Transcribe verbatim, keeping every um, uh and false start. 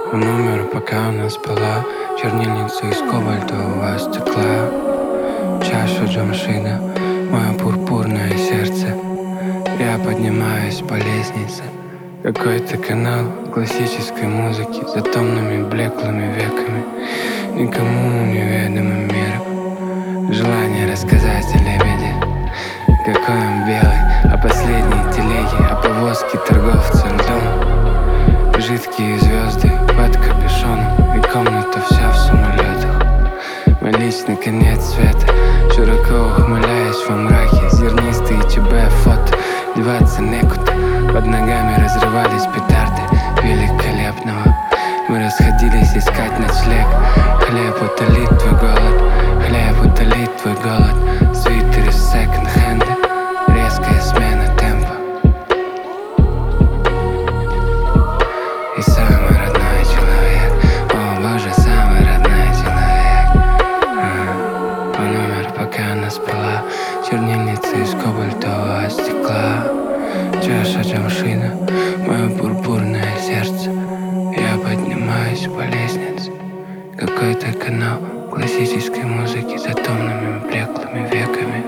Он умер, пока она спала. Чернильница из кобальтового стекла. Чаша джамшида, мое пурпурное сердце. Я поднимаюсь по лестнице. Какой-то канал классической музыки за томными блеклыми веками, никому неведомым миром. Желание рассказать о лебеде, какой он белый, о последней телеге, о повозке торговца льдом. Жидкие звезды под капюшоном, и комната вся в самолетах. Молись на конец света, широко ухмыляясь во мраке. Зернистые ЧБ фото, деваться некуда. Под ногами разрывались петарды великолепного. Мы расходились искать ночлег. Хлеб утолит твой голод, хлеб утолит твой голод. Свитер из секонд-хенда, резкая смена темпа. И самый родной человек, о боже, самый родной человек. а, Он умер, пока она спала. Чернильница из кобальтового стекла. Чаша джамшида, мое пурпурное сердце. Я поднимаюсь по лестнице. Какой-то канал классической музыки за томными блеклыми веками.